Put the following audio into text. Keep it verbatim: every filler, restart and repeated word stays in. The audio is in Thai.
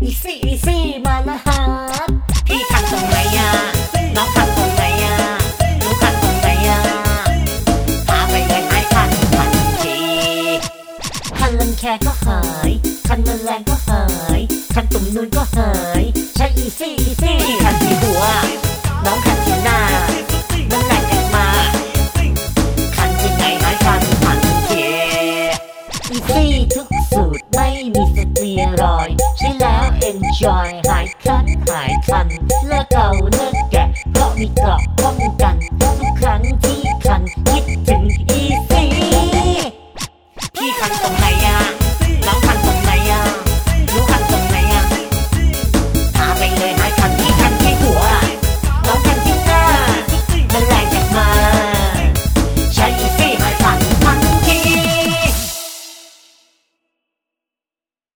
อีซี่อีซี่มานะฮะพี่คันตรงไหนอ่ะน้องคันตรงไหนอ่ะหนูคันตรงไหนอ่ะพาไปเลยหายคันทันทีคันลังแคก็หายคันแมลงก็หายคันตุ่มนูนก็หายใช้อีซี่อีซี่คันที่หัวน้องคันที่หน้านั่นแหละเด็กมาคันที่ไหนหายคันทันทีอีซี่ทุกสูตรไม่มีสเตียรอยด์ใช้แล้ว enjoy หายคันหายคันเลิกเก่าเลิกแก่เพราะมีเกราะป้องกันทุกครั้งที่คันคิดถึงอีซี่พี่คันตรงไหนอะ